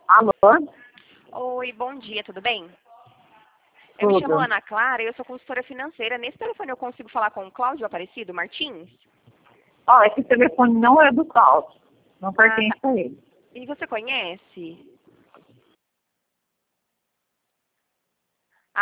Alô? Oi, bom dia, tudo bem? Eu me chamo Tudo. Ana Clara e eu sou consultora financeira. Nesse telefone eu consigo falar com o Cláudio Aparecido Martins? Ó, esse telefone não é do Cláudio. Não pertence Tá. a ele. E você conhece?